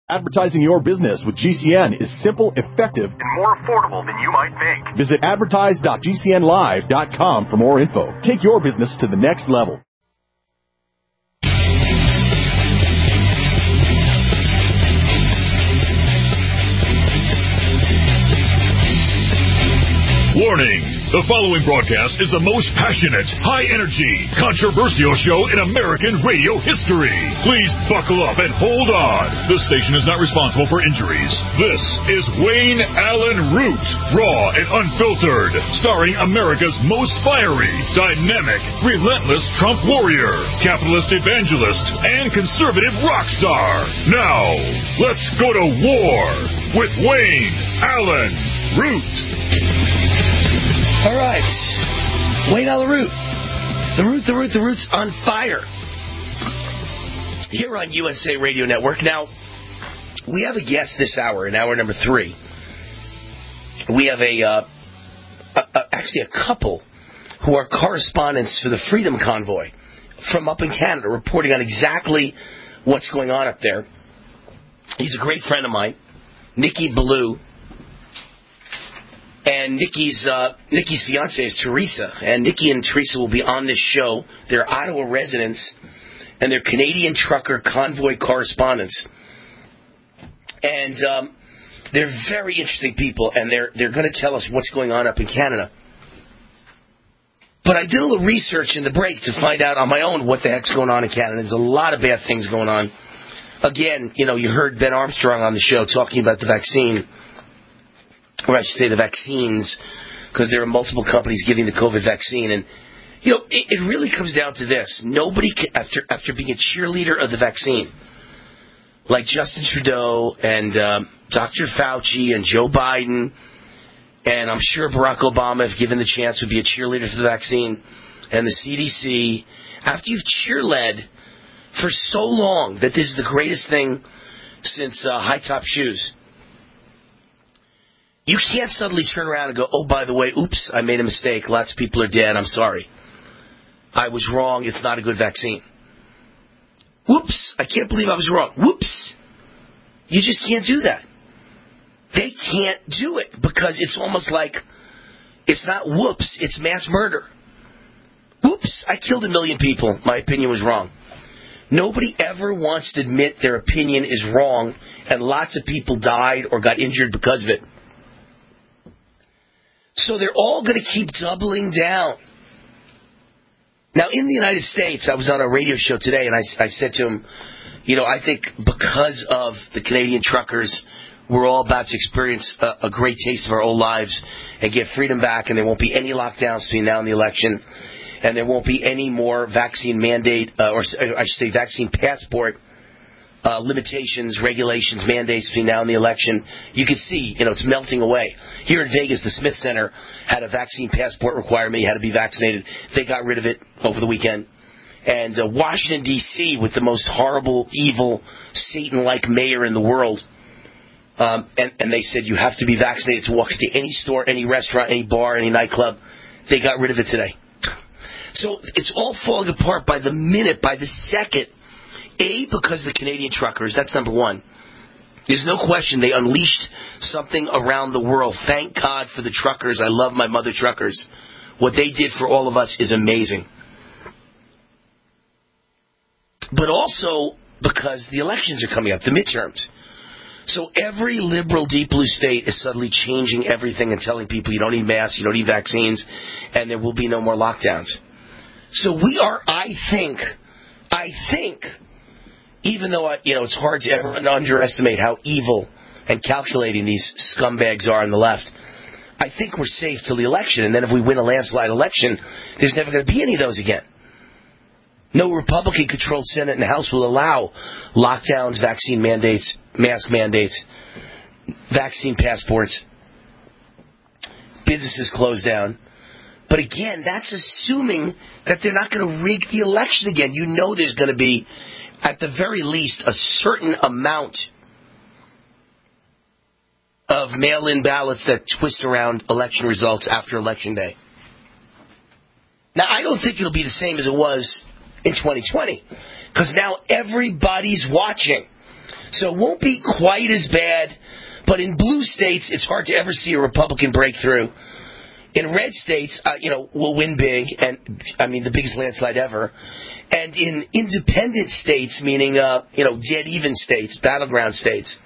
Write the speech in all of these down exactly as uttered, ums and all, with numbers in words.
Advertising your business with G C N is simple, effective, and more affordable than you might think. Visit advertise dot g c n live dot com for more info. Take your business to the next level. Warning! The following broadcast is the most passionate, high-energy, controversial show in American radio history. Please buckle up and hold on. This station is not responsible for injuries. This is Wayne Allen Root, raw and unfiltered, starring America's most fiery, dynamic, relentless Trump warrior, capitalist evangelist, and conservative rock star. Now, let's go to war with Wayne Allen Root. All right, Wayne Allen Root. The Root, the Root, the Root's on fire. Here on U S A Radio Network. Now, we have a guest this hour, in hour number three. We have a, uh, a, a actually a couple who are correspondents for the Freedom Convoy from up in Canada, reporting on exactly what's going on up there. He's a great friend of mine, Nikki Ballou. And Nikki's uh, Nikki's fiance is Teresa, and Nikki and Teresa will be on this show. They're Ottawa residents, and they're Canadian trucker convoy correspondents. And um, they're very interesting people, and they're they're going to tell us what's going on up in Canada. But I did a little research in the break to find out on my own what the heck's going on in Canada. There's a lot of bad things going on. Again, you know, you heard Ben Armstrong on the show talking about the vaccine. Or I should say the vaccines, because there are multiple companies giving the COVID vaccine. And, you know, it, it really comes down to this. Nobody, can, after after being a cheerleader of the vaccine, like Justin Trudeau and um, Doctor Fauci and Joe Biden, and I'm sure Barack Obama, if given the chance, would be a cheerleader for the vaccine, and the C D C, after you've cheerled for so long that this is the greatest thing since uh, high-top shoes, you can't suddenly turn around and go, oh, by the way, oops, I made a mistake. Lots of people are dead. I'm sorry. I was wrong. It's not a good vaccine. Whoops. I can't believe I was wrong. Whoops. You just can't do that. They can't do it because it's almost like it's not whoops. It's mass murder. Whoops. I killed a million people. My opinion was wrong. Nobody ever wants to admit their opinion is wrong, and lots of people died or got injured because of it. So they're all going to keep doubling down. Now, in the United States, I was on a radio show today, and I, I said to him, you know, I think because of the Canadian truckers, we're all about to experience a, a great taste of our old lives and get freedom back, and there won't be any lockdowns between now and the election, and there won't be any more vaccine mandate, uh, or I should say vaccine passport uh, limitations, regulations, mandates between now and the election. You can see, you know, it's melting away. Here in Vegas, the Smith Center had a vaccine passport requirement. You had to be vaccinated. They got rid of it over the weekend. And uh, Washington, D C, with the most horrible, evil, Satan-like mayor in the world, um, and, and they said you have to be vaccinated to walk into any store, any restaurant, any bar, any nightclub. They got rid of it today. So it's all falling apart by the minute, by the second. A, because of the Canadian truckers. That's number one. There's no question they unleashed something around the world. Thank God for the truckers. I love my mother truckers. What they did for all of us is amazing. But also because the elections are coming up, the midterms. So every liberal deep blue state is suddenly changing everything and telling people you don't need masks, you don't need vaccines, and there will be no more lockdowns. So we are, I think, I think... Even though, you know, it's hard to ever underestimate how evil and calculating these scumbags are on the left, I think we're safe till the election. And then if we win a landslide election, there's never going to be any of those again. No Republican-controlled Senate and House will allow lockdowns, vaccine mandates, mask mandates, vaccine passports, businesses closed down. But again, that's assuming that they're not going to rig the election again. You know there's going to be, at the very least, a certain amount of mail-in ballots that twist around election results after Election Day. Now, I don't think it'll be the same as it was in twenty twenty, because now everybody's watching. So it won't be quite as bad, but in blue states, it's hard to ever see a Republican breakthrough. In red states, uh, you know, we'll win big, and I mean the biggest landslide ever. And in independent states, meaning, uh, you know, dead even states, battleground states,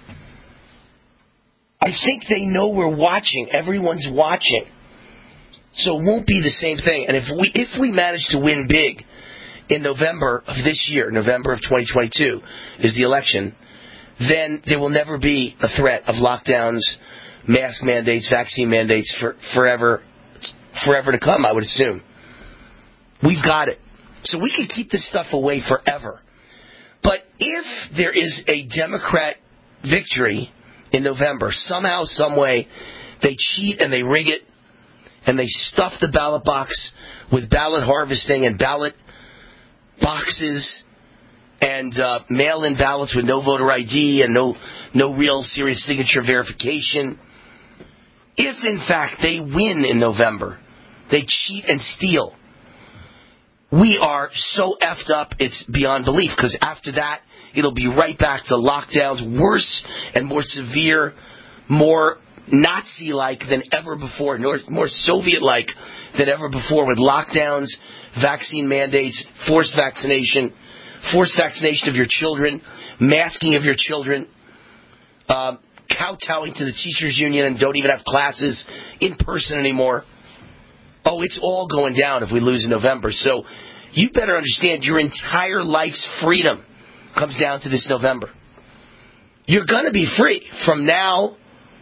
I think they know we're watching. Everyone's watching. So it won't be the same thing. And if we if we manage to win big in November of this year, November of twenty twenty-two is the election, then there will never be a threat of lockdowns, mask mandates, vaccine mandates for forever, forever to come, I would assume. We've got it. So we can keep this stuff away forever. But if there is a Democrat victory in November, somehow, some way, they cheat and they rig it, and they stuff the ballot box with ballot harvesting and ballot boxes and uh, mail-in ballots with no voter I D and no no real serious signature verification. If, in fact, they win in November, they cheat and steal, we are so effed up it's beyond belief, because after that, it'll be right back to lockdowns, worse and more severe, more Nazi-like than ever before, more Soviet-like than ever before, with lockdowns, vaccine mandates, forced vaccination, forced vaccination of your children, masking of your children, uh, kowtowing to the teachers' union and don't even have classes in person anymore. Oh, it's all going down if we lose in November. So you better understand your entire life's freedom comes down to this November. You're going to be free from now.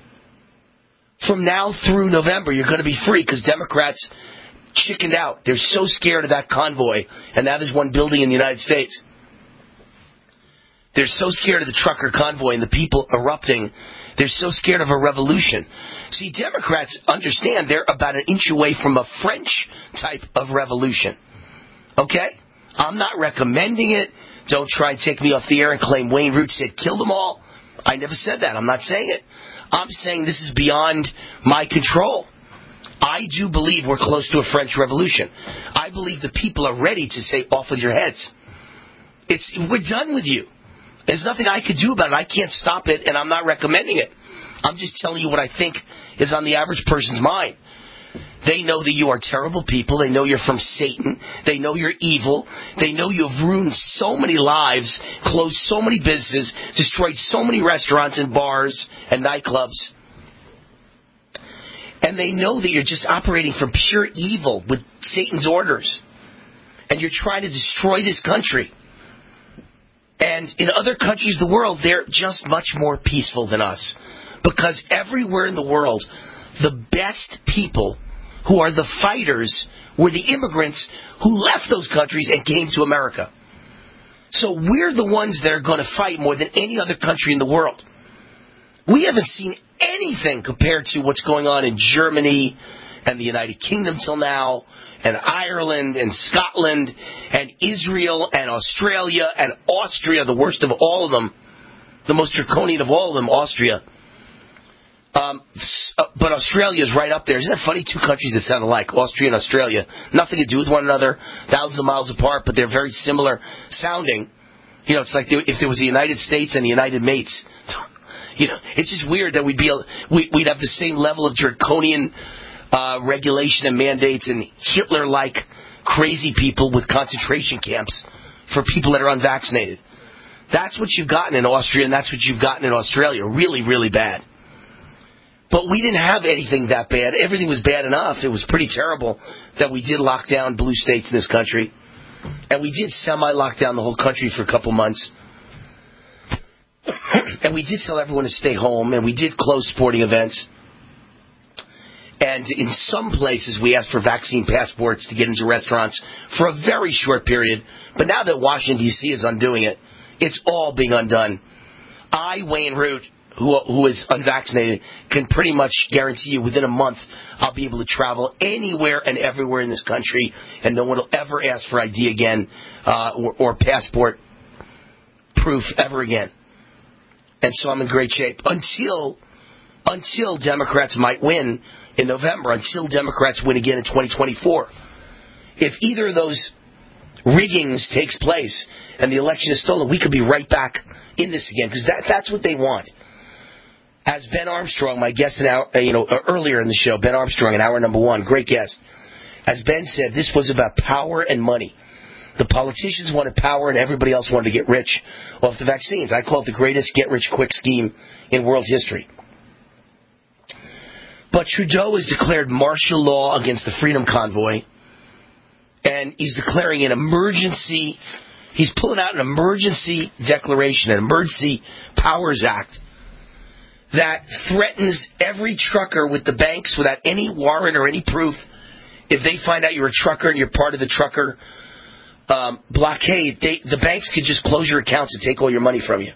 From now through November, you're going to be free because Democrats chickened out. They're so scared of that convoy, and that is one building in the United States. They're so scared of the trucker convoy and the people erupting. They're so scared of a revolution. See, Democrats understand they're about an inch away from a French type of revolution. Okay? I'm not recommending it. Don't try and take me off the air and claim Wayne Root said kill them all. I never said that. I'm not saying it. I'm saying this is beyond my control. I do believe we're close to a French Revolution. I believe the people are ready to say, off with your heads. It's we're done with you. There's nothing I could do about it. I can't stop it, and I'm not recommending it. I'm just telling you what I think is on the average person's mind. They know that you are terrible people. They know you're from Satan. They know you're evil. They know you have ruined so many lives, closed so many businesses, destroyed so many restaurants and bars and nightclubs. And they know that you're just operating from pure evil with Satan's orders. And you're trying to destroy this country. And in other countries of the world, they're just much more peaceful than us. Because everywhere in the world, the best people who are the fighters were the immigrants who left those countries and came to America. So we're the ones that are going to fight more than any other country in the world. We haven't seen anything compared to what's going on in Germany and the United Kingdom till now, and Ireland and Scotland and Israel and Australia and Austria, the worst of all of them, the most draconian of all of them, Austria. Um, but Australia is right up there. Isn't that funny? Two countries that sound alike, Austria and Australia. Nothing to do with one another, thousands of miles apart, but they're very similar sounding. You know, it's like if there was the United States and the United Mates. You know, it's just weird that we'd be we'd have the same level of draconian uh, regulation and mandates and Hitler-like crazy people with concentration camps for people that are unvaccinated. That's what you've gotten in Austria, and that's what you've gotten in Australia. Really, really bad. But we didn't have anything that bad. Everything was bad enough. It was pretty terrible that we did lock down blue states in this country. And we did semi-lock down the whole country for a couple months. And we did tell everyone to stay home, and we did close sporting events. And in some places, we asked for vaccine passports to get into restaurants for a very short period. But now that Washington, D C is undoing it, it's all being undone. I, Wayne Root, who, who is unvaccinated, can pretty much guarantee you within a month I'll be able to travel anywhere and everywhere in this country, and no one will ever ask for I D again uh, or, or passport proof ever again. And so I'm in great shape until until Democrats might win in November, until Democrats win again in twenty twenty-four. If either of those riggings takes place and the election is stolen, we could be right back in this again, because that, that's what they want. As Ben Armstrong, my guest, an hour, you know, earlier in the show, Ben Armstrong, in hour number one, great guest. As Ben said, this was about power and money. The politicians wanted power, and everybody else wanted to get rich off the vaccines. I call it the greatest get-rich-quick scheme in world history. But Trudeau has declared martial law against the Freedom Convoy, and he's declaring an emergency. He's pulling out an emergency declaration, an Emergency Powers Act, that threatens every trucker with the banks without any warrant or any proof. If they find out you're a trucker and you're part of the trucker um, blockade, they, the banks could just close your accounts and take all your money from you.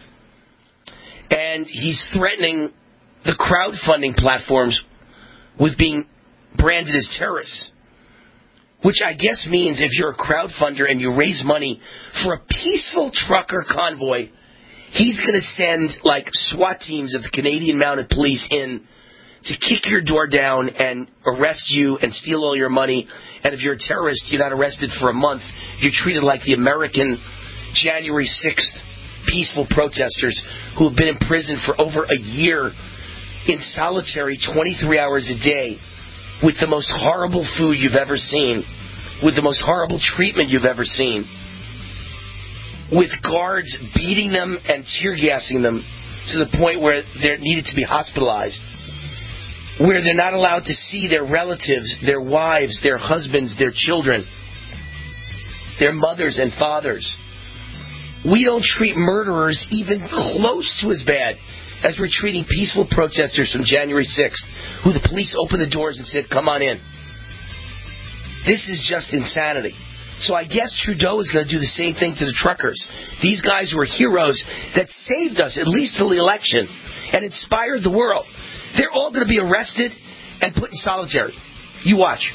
And he's threatening the crowdfunding platforms with being branded as terrorists, which I guess means if you're a crowdfunder and you raise money for a peaceful trucker convoy, he's going to send, like, SWAT teams of the Canadian Mounted Police in to kick your door down and arrest you and steal all your money. And if you're a terrorist, you're not arrested for a month. You're treated like the American January sixth peaceful protesters who have been in prison for over a year in solitary twenty-three hours a day with the most horrible food you've ever seen, with the most horrible treatment you've ever seen, with guards beating them and tear gassing them to the point where they needed to be hospitalized, where they're not allowed to see their relatives, their wives, their husbands, their children, their mothers and fathers. We don't treat murderers even close to as bad as we're treating peaceful protesters from January sixth, who the police opened the doors and said, come on in. This is just insanity. So I guess Trudeau is going to do the same thing to the truckers. These guys were heroes that saved us, at least till the election, and inspired the world. They're all going to be arrested and put in solitary. You watch.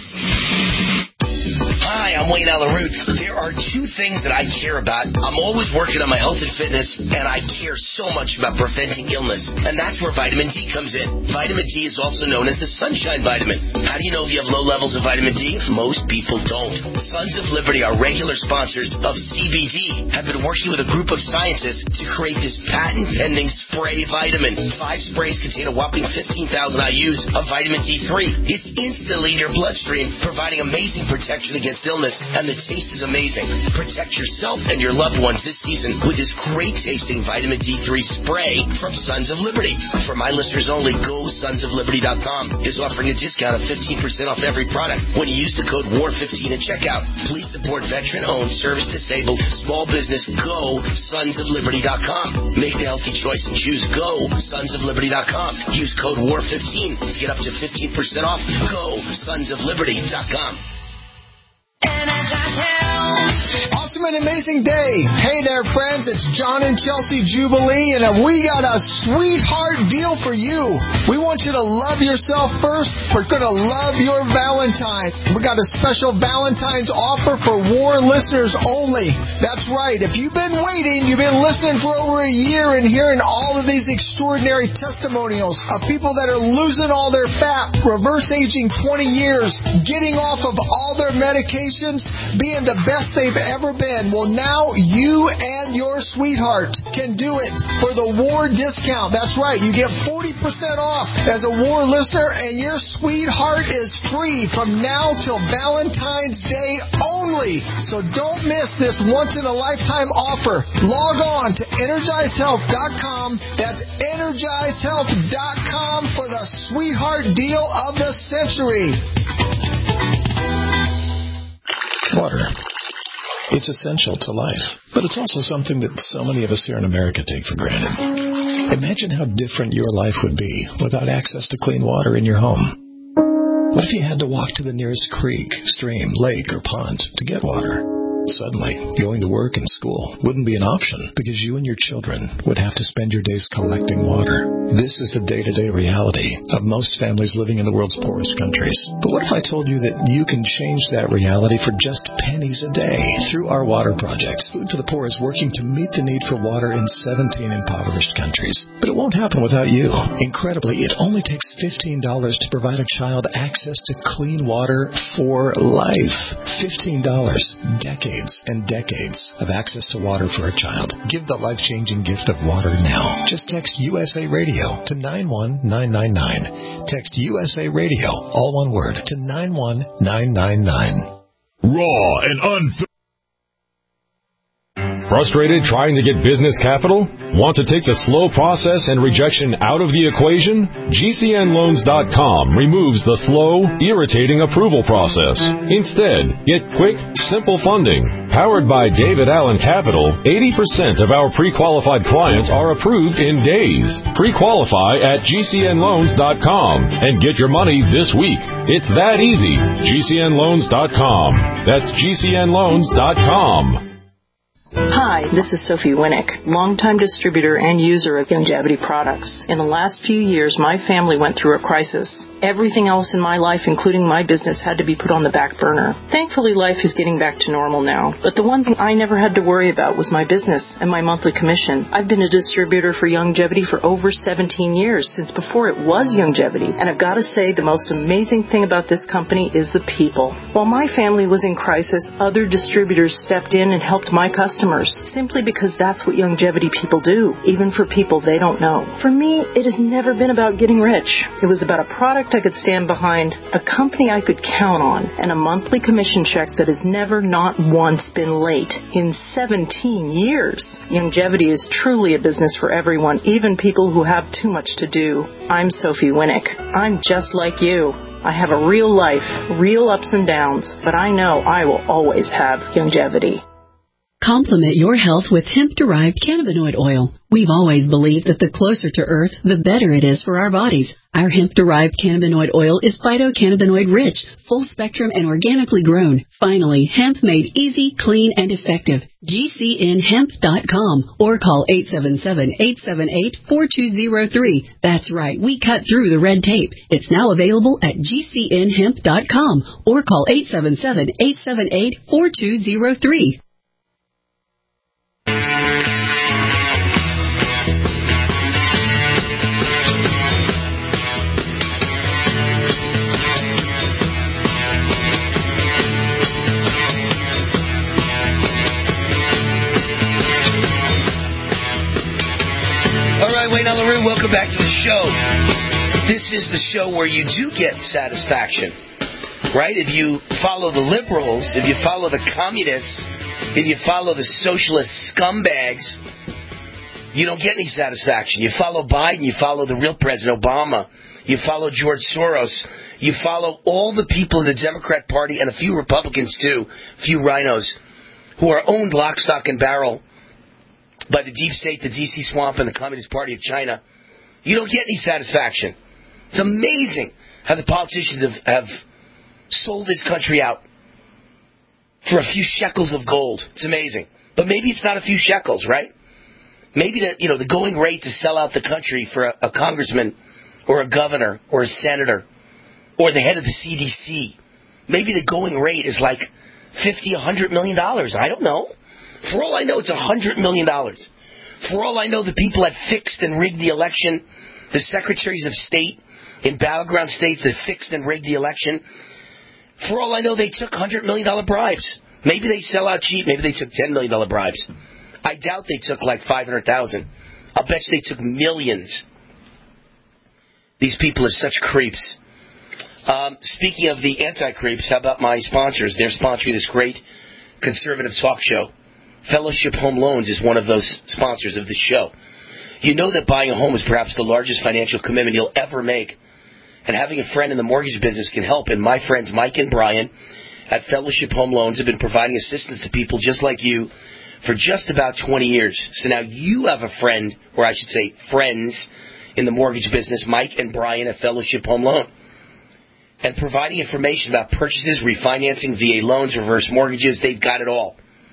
Hi, I'm Wayne Alaroot. There are two things that I care about. I'm always working on my health and fitness, and I care so much about preventing illness. And that's where vitamin D comes in. Vitamin D is also known as the sunshine vitamin. How do you know if you have low levels of vitamin D? Most people don't. Sons of Liberty, our regular sponsors of C B D, have been working with a group of scientists to create this patent-pending spray vitamin. Five sprays contain a whopping fifteen thousand I U's of vitamin D three. It's instantly in your bloodstream, providing amazing protection against illness, and the taste is amazing. Protect yourself and your loved ones this season with this great-tasting vitamin D three spray from Sons of Liberty. For my listeners only, go sons of liberty dot com is offering a discount of fifteen percent off every product when you use the code W A R fifteen at checkout. Please support veteran-owned, service-disabled, small business. Go sons of liberty dot com. Make the healthy choice and choose Go sons of liberty dot com. Use code W A R fifteen to get up to fifteen percent off. Go sons of liberty dot com. Awesome and amazing day. Hey there, friends. It's John and Chelsea Jubilee, and we got a sweetheart deal for you. We want you to love yourself first. We're going to love your Valentine. We got a special Valentine's offer for War listeners only. That's right. If you've been waiting, you've been listening for over a year and hearing all of these extraordinary testimonials of people that are losing all their fat, reverse aging twenty years, getting off of all their medications, being the best they've ever been. Well, now you and your sweetheart can do it for the War discount. That's right. You get forty percent off as a War listener, and your sweetheart is free from now till Valentine's Day only. So don't miss this once-in-a-lifetime offer. Log on to energize health dot com. That's energize health dot com for the sweetheart deal of the century. Water. It's essential to life, but it's also something that so many of us here in America take for granted. Imagine how different your life would be without access to clean water in your home. What if you had to walk to the nearest creek, stream, lake, or pond to get water? Suddenly, going to work and school wouldn't be an option because you and your children would have to spend your days collecting water. This is the day-to-day reality of most families living in the world's poorest countries. But what if I told you that you can change that reality for just pennies a day? Through our water projects, Food for the Poor is working to meet the need for water in seventeen impoverished countries. But it won't happen without you. Incredibly, it only takes fifteen dollars to provide a child access to clean water for life. fifteen dollars. Decades and decades of access to water for a child. Give the life-changing gift of water now. Just text U S A Radio to nine one nine nine nine. Text U S A Radio, all one word, to nine one nine nine nine. Raw and unfiltered. Frustrated trying to get business capital? Want to take the slow process and rejection out of the equation? G C N loans dot com removes the slow, irritating approval process. Instead, get quick, simple funding. Powered by David Allen Capital, eighty percent of our pre-qualified clients are approved in days. Pre-qualify at G C N loans dot com and get your money this week. It's that easy. G C N loans dot com. That's G C N loans dot com. Hi, this is Sophie Winnick, longtime distributor and user of Youngevity products. In the last few years, my family went through a crisis. Everything else in my life, including my business, had to be put on the back burner. Thankfully, life is getting back to normal now. But the one thing I never had to worry about was my business and my monthly commission. I've been a distributor for Youngevity for over seventeen years, since before it was Youngevity. And I've got to say, the most amazing thing about this company is the people. While my family was in crisis, other distributors stepped in and helped my customers, simply because that's what Youngevity people do, even for people they don't know. For me, it has never been about getting rich. It was about a product I could stand behind, a company I could count on, and a monthly commission check that has never, not once, been late in seventeen years. Youngevity is truly a business for everyone, even people who have too much to do. I'm Sophie Winnick. I'm just like you. I have a real life, real ups and downs, but I know I will always have Youngevity. Complement your health with hemp-derived cannabinoid oil. We've always believed that the closer to Earth, the better it is for our bodies. Our hemp-derived cannabinoid oil is phytocannabinoid-rich, full-spectrum, and organically grown. Finally, hemp made easy, clean, and effective. G C N hemp dot com or call eight seven seven, eight seven eight, four two zero three. That's right, we cut through the red tape. It's now available at G C N hemp dot com or call eight seven seven, eight seven eight, four two zero three. Wayne Allyn Root, welcome back to the show. This is the show where you do get satisfaction, right? If you follow the liberals, if you follow the communists, if you follow the socialist scumbags, you don't get any satisfaction. You follow Biden, you follow the real President Obama, you follow George Soros, you follow all the people in the Democrat Party and a few Republicans too, a few rhinos, who are owned lock, stock, and barrel by the deep state, the D C swamp, and the Communist Party of China. You don't get any satisfaction. It's amazing how the politicians have, have sold this country out for a few shekels of gold. It's amazing. But maybe it's not a few shekels, right? Maybe the, you know, the going rate to sell out the country for a, a congressman or a governor or a senator or the head of the C D C, maybe the going rate is like fifty, a hundred million dollars. I don't know. For all I know, it's a hundred million dollars. For all I know, the people that fixed and rigged the election, the secretaries of state in battleground states that fixed and rigged the election, for all I know, they took hundred million dollar bribes. Maybe they sell out cheap. Maybe they took ten million dollar bribes. I doubt they took like five hundred thousand. I'll bet you they took millions. These people are such creeps. Um, speaking of the anti-creeps, how about my sponsors? They're sponsoring this great conservative talk show. Fellowship Home Loans is one of those sponsors of the show. You know that buying a home is perhaps the largest financial commitment you'll ever make. And having a friend in the mortgage business can help. And my friends Mike and Brian at Fellowship Home Loans have been providing assistance to people just like you for just about twenty years. So now you have a friend, or I should say friends, in the mortgage business, Mike and Brian at Fellowship Home Loan. And providing information about purchases, refinancing, V A loans, reverse mortgages, they've got it all.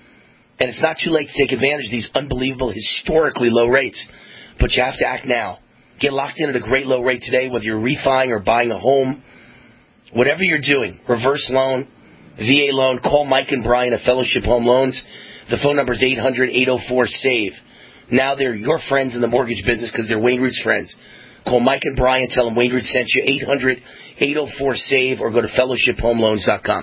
And it's not too late to take advantage of these unbelievable, historically low rates. But you have to act now. Get locked in at a great low rate today, whether you're refining or buying a home. Whatever you're doing, reverse loan, V A loan, call Mike and Brian at Fellowship Home Loans. The phone number is eight hundred, eight oh four, SAVE. Now they're your friends in the mortgage business because they're Wayne Root's friends. Call Mike and Brian, tell them Wayne Root sent you, eight hundred, eight oh four, SAVE, or go to fellowship home loans dot com.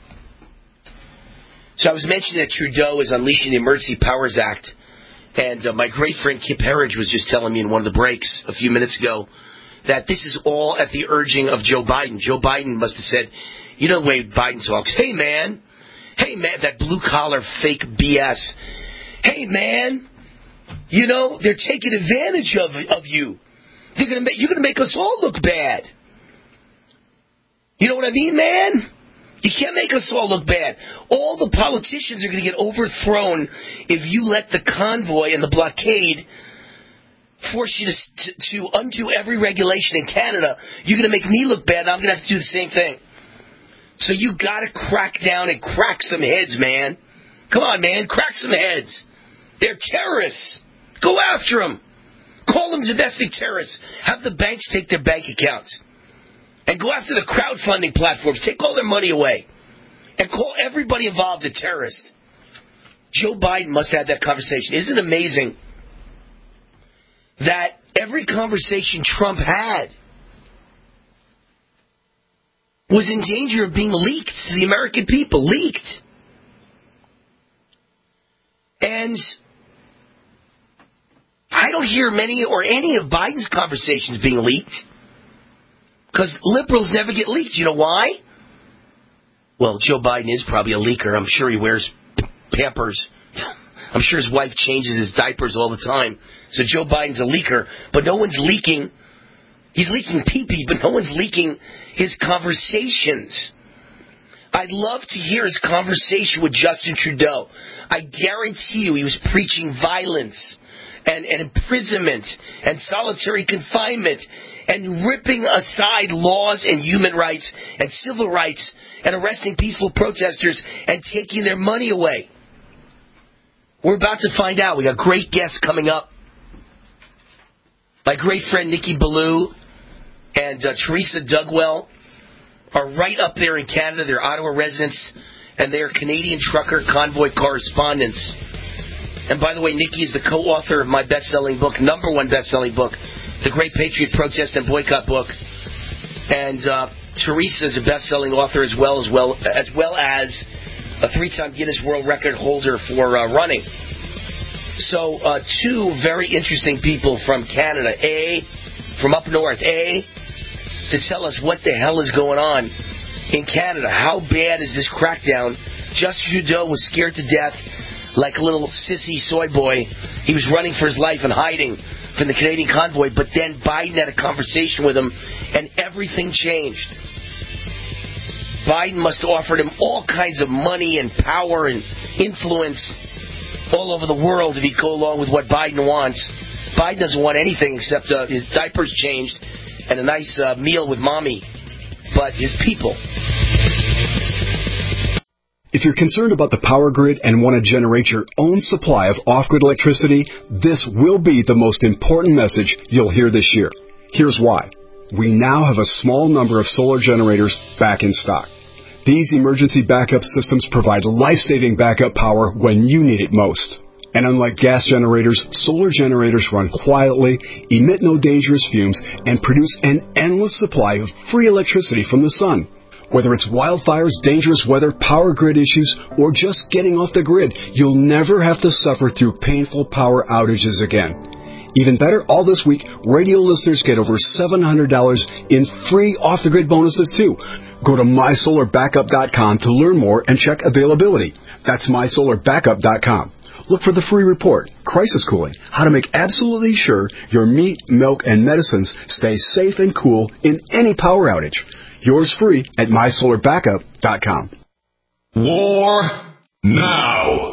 So I was mentioning that Trudeau is unleashing the Emergency Powers Act, and uh, my great friend Kip Herridge was just telling me in one of the breaks a few minutes ago that this is all at the urging of Joe Biden. Joe Biden must have said, you know the way Biden talks, hey man, hey man, that blue-collar fake B S. Hey man, you know, they're taking advantage of of you. They're gonna make, you're going to make us all look bad. You know what I mean, man? You can't make us all look bad. All the politicians are going to get overthrown if you let the convoy and the blockade force you to, to, to undo every regulation in Canada. You're going to make me look bad, and I'm going to have to do the same thing. So you got to crack down and crack some heads, man. Come on, man, crack some heads. They're terrorists. Go after them. Call them domestic terrorists. Have the banks take their bank accounts. And go after the crowdfunding platforms. Take all their money away. And call everybody involved a terrorist. Joe Biden must have had that conversation. Isn't it amazing that every conversation Trump had was in danger of being leaked to the American people? Leaked. And I don't hear many or any of Biden's conversations being leaked. Because liberals never get leaked. You know why? Well, Joe Biden is probably a leaker. I'm sure he wears Pampers. I'm sure his wife changes his diapers all the time. So Joe Biden's a leaker. But no one's leaking. He's leaking pee-pee, but no one's leaking his conversations. I'd love to hear his conversation with Justin Trudeau. I guarantee you he was preaching violence and, and imprisonment and solitary confinement and ripping aside laws and human rights and civil rights and arresting peaceful protesters and taking their money away. We're about to find out. We got great guests coming up. My great friend Nikki Ballou and uh, Teresa Dugwell are right up there in Canada. They're Ottawa residents, and they're Canadian trucker convoy correspondents. And by the way, Nikki is the co-author of my best-selling book, number one best-selling book, The Great Patriot Protest and Boycott Book. And uh, Teresa is a best-selling author as well as well as well as a three-time Guinness World Record holder for uh, running. So uh, two very interesting people from Canada. A, from up north. A, to tell us what the hell is going on in Canada. How bad is this crackdown? Justin Trudeau was scared to death like a little sissy soy boy. He was running for his life and hiding from the Canadian convoy, but then Biden had a conversation with him, and everything changed. Biden must have offered him all kinds of money and power and influence all over the world if he'd go along with what Biden wants. Biden doesn't want anything except uh, his diapers changed and a nice uh, meal with mommy, but his people. If you're concerned about the power grid and want to generate your own supply of off-grid electricity, this will be the most important message you'll hear this year. Here's why. We now have a small number of solar generators back in stock. These emergency backup systems provide life-saving backup power when you need it most. And unlike gas generators, solar generators run quietly, emit no dangerous fumes, and produce an endless supply of free electricity from the sun. Whether it's wildfires, dangerous weather, power grid issues, or just getting off the grid, you'll never have to suffer through painful power outages again. Even better, all this week, radio listeners get over seven hundred dollars in free off-the-grid bonuses, too. Go to my solar backup dot com to learn more and check availability. That's my solar backup dot com. Look for the free report, Crisis Cooling, how to make absolutely sure your meat, milk, and medicines stay safe and cool in any power outage. Yours free at my solar backup dot com. War now.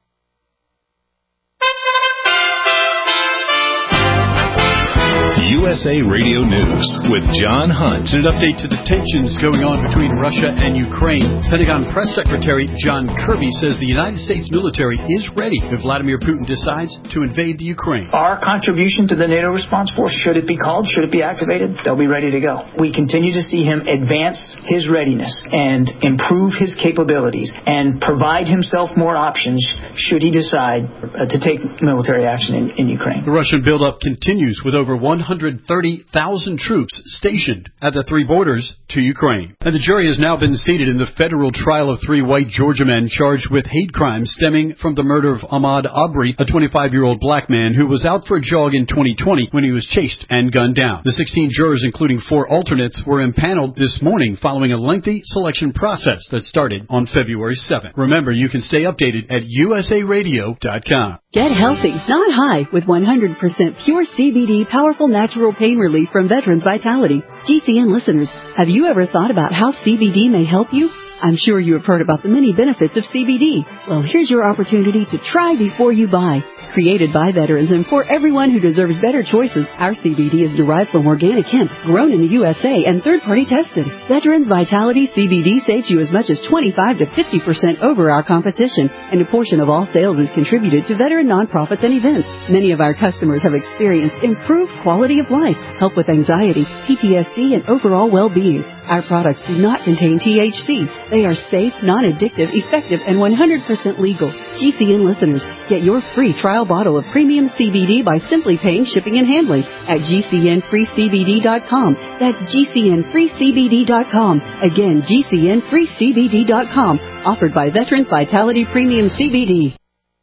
U S A Radio News with John Hunt. An update to the tensions going on between Russia and Ukraine. Pentagon Press Secretary John Kirby says the United States military is ready if Vladimir Putin decides to invade the Ukraine. Our contribution to the NATO response force, should it be called, should it be activated, they'll be ready to go. We continue to see him advance his readiness and improve his capabilities and provide himself more options should he decide uh, to take military action in, in Ukraine. The Russian buildup continues with over one hundred thirty thousand troops stationed at the three borders to Ukraine. And the jury has now been seated in the federal trial of three white Georgia men charged with hate crimes stemming from the murder of Ahmaud Arbery, a twenty-five-year-old black man who was out for a jog in twenty twenty when he was chased and gunned down. The sixteen jurors, including four alternates, were impaneled this morning following a lengthy selection process that started on February seventh. Remember, you can stay updated at U S A radio dot com. Get healthy, not high, with one hundred percent pure C B D powerful natural pain relief from Veterans Vitality. G C N listeners, have you ever thought about how C B D may help you? I'm sure you have heard about the many benefits of C B D. Well, here's your opportunity to try before you buy. Created by veterans and for everyone who deserves better choices, our C B D is derived from organic hemp, grown in the U S A and third-party tested. Veterans Vitality C B D saves you as much as twenty-five to fifty percent over our competition, and a portion of all sales is contributed to veteran nonprofits and events. Many of our customers have experienced improved quality of life, help with anxiety, P T S D, and overall well-being. Our products do not contain T H C. They are safe, non-addictive, effective, and one hundred percent legal. G C N listeners, get your free trial bottle of premium C B D by simply paying shipping and handling at G C N free C B D dot com. That's G C N free C B D dot com. Again, G C N free C B D dot com. Offered by Veterans Vitality Premium C B D.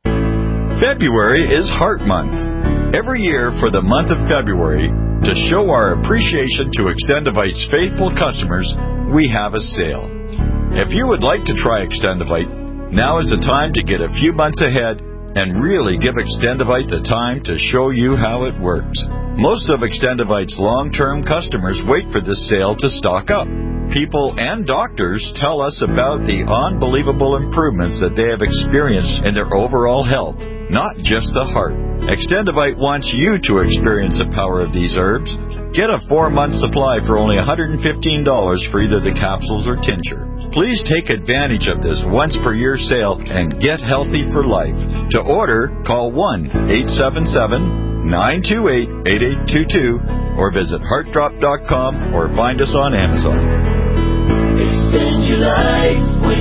February is Heart Month. Every year for the month of February, to show our appreciation to Extendivite's faithful customers, we have a sale. If you would like to try Extendivite, now is the time to get a few months ahead and really give Extendivite the time to show you how it works. Most of Extendivite's long-term customers wait for this sale to stock up. People and doctors tell us about the unbelievable improvements that they have experienced in their overall health, not just the heart. Extendivite wants you to experience the power of these herbs. Get a four-month supply for only one hundred fifteen dollars for either the capsules or tincture. Please take advantage of this once-per-year sale and get healthy for life. To order, call one eight seven seven, nine two eight, eight eight two two or visit heart drop dot com or find us on Amazon. Extend your life with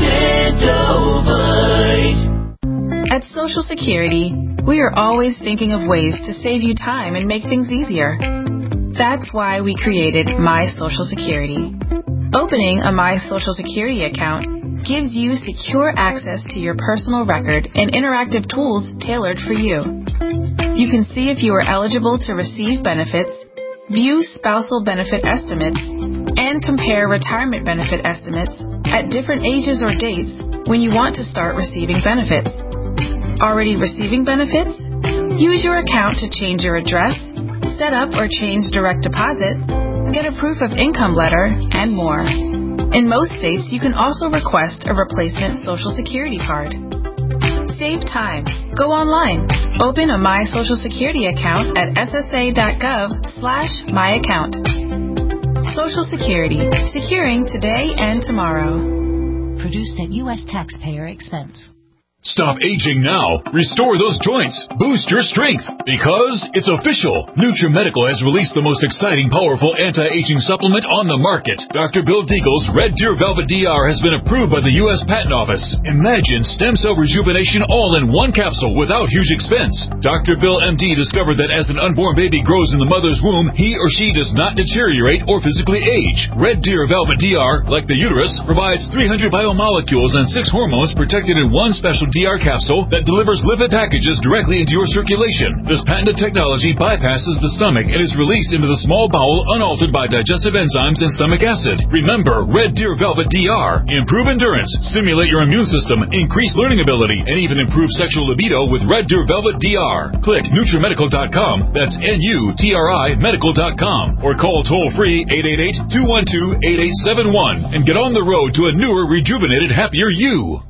Extendovite. At Social Security, we are always thinking of ways to save you time and make things easier. That's why we created My Social Security. Opening a My Social Security account gives you secure access to your personal record and interactive tools tailored for you. You can see if you are eligible to receive benefits, view spousal benefit estimates, and compare retirement benefit estimates at different ages or dates when you want to start receiving benefits. Already receiving benefits? Use your account to change your address, set up or change direct deposit, get a proof of income letter, and more. In most states, you can also request a replacement Social Security card. Save time. Go online. Open a My Social Security account at ssa.gov slash my account. Social Security. Securing today and tomorrow. Produced at U S taxpayer expense. Stop aging now. Restore those joints. Boost your strength. Because it's official. NutriMedical has released the most exciting, powerful anti-aging supplement on the market. Doctor Bill Deagle's Red Deer Velvet D R has been approved by the U S Patent Office. Imagine stem cell rejuvenation all in one capsule without huge expense. Doctor Bill M D discovered that as an unborn baby grows in the mother's womb, he or she does not deteriorate or physically age. Red Deer Velvet D R, like the uterus, provides three hundred biomolecules and six hormones protected in one special D R capsule that delivers lipid packages directly into your circulation. This patented technology bypasses the stomach and is released into the small bowel unaltered by digestive enzymes and stomach acid. Remember, Red Deer Velvet D R. Improve endurance, stimulate your immune system, increase learning ability, and even improve sexual libido with Red Deer Velvet D R. Click NutriMedical dot com, that's N U T R I medical dot com, or call toll-free eight eight eight, two one two, eight eight seven one and get on the road to a newer, rejuvenated, happier you.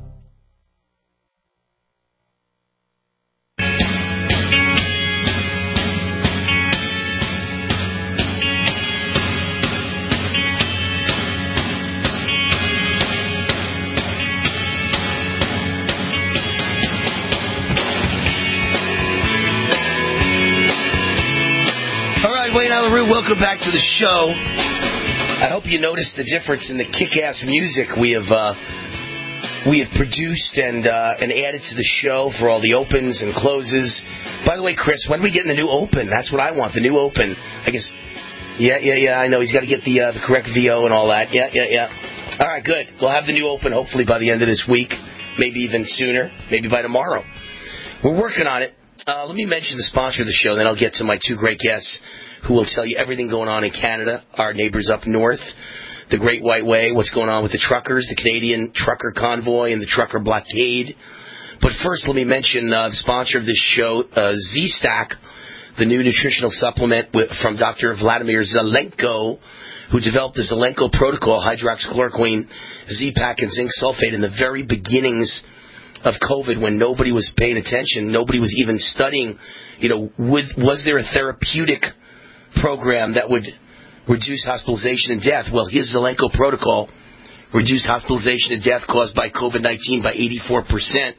right, Wayne Allyn Root, welcome back to the show. I hope you noticed the difference in the kick-ass music we have uh, we have produced and uh, and added to the show for all the opens and closes. By the way, Chris, when are we getting the new open? That's what I want, the new open. I guess. Yeah, yeah, yeah. I know he's got to get the uh, the correct V O and all that. Yeah, yeah, yeah. All right, good. We'll have the new open hopefully by the end of this week, maybe even sooner, maybe by tomorrow. We're working on it. Uh, let me mention the sponsor of the show, then I'll get to my two great guests who will tell you everything going on in Canada, our neighbors up north, the Great White Way, what's going on with the truckers, the Canadian Trucker Convoy, and the Trucker Blockade. But first, let me mention uh, the sponsor of this show, uh, Z-Stack, the new nutritional supplement with, from Doctor Vladimir Zelenko, who developed the Zelenko protocol, hydroxychloroquine, Z-Pack, and zinc sulfate in the very beginnings of COVID, when nobody was paying attention, nobody was even studying, you know, with, was there a therapeutic program that would reduce hospitalization and death? Well, his Zelenko protocol reduced hospitalization and death caused by COVID nineteen by eighty-four percent.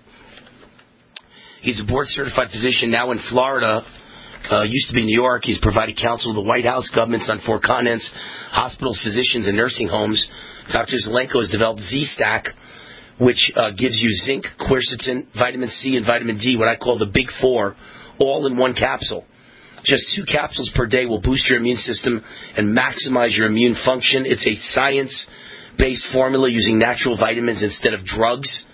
He's a board-certified physician now in Florida. Uh, used to be in New York. He's provided counsel to the White House, governments on four continents, hospitals, physicians, and nursing homes. Doctor Zelenko has developed Z-Stack, which uh, gives you zinc, quercetin, vitamin C, and vitamin D, what I call the big four, all in one capsule. Just two capsules per day will boost your immune system and maximize your immune function. It's a science-based formula using natural vitamins instead of drugs.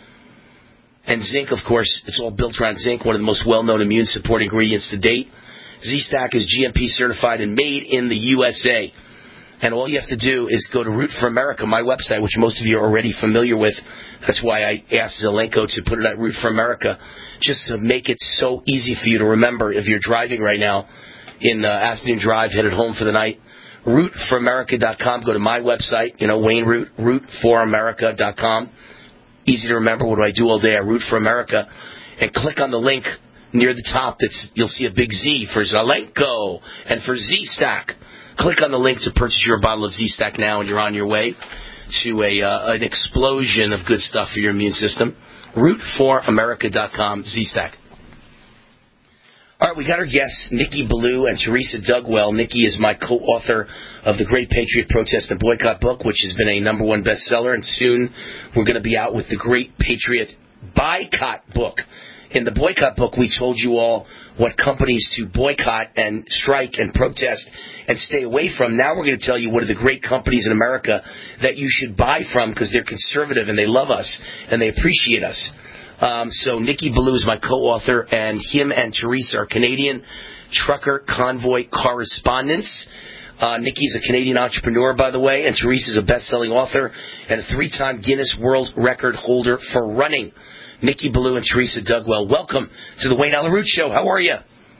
And zinc, of course, it's all built around zinc, one of the most well-known immune support ingredients to date. Z-Stack is G M P certified and made in the U S A. And all you have to do is go to Root for America, my website, which most of you are already familiar with. That's why I asked Zelenko to put it at Root for America, just to make it so easy for you to remember if you're driving right now in uh, afternoon drive, headed home for the night. root for america dot com. Go to my website, you know, Wayne Root, root for america dot com. Easy to remember. What do I do all day? I root for America. And click on the link near the top. That's, you'll see a big Z for Zelenko and for Z-Stack. Click on the link to purchase your bottle of Z-Stack now, and you're on your way to a uh, an explosion of good stuff for your immune system. root for america dot com, Z-Stack. All right, we got our guests, Nikki Ballou and Teresa Dugwell. Nikki is my co-author of the Great Patriot Protest and Boycott book, which has been a number one bestseller, and soon we're going to be out with the Great Patriot Boycott book. In the Boycott book, we told you all what companies to boycott and strike and protest and stay away from. Now we're going to tell you what are the great companies in America that you should buy from because they're conservative and they love us and they appreciate us. Um, so Nikki Ballou is my co-author, and him and Teresa are Canadian Trucker Convoy correspondents. Uh, Nikki's a Canadian entrepreneur, by the way, and Teresa's a best-selling author and a three-time Guinness World Record holder for running. Nikki Ballou and Teresa Dugwell, welcome to the Wayne Allyn Root Show. How are you?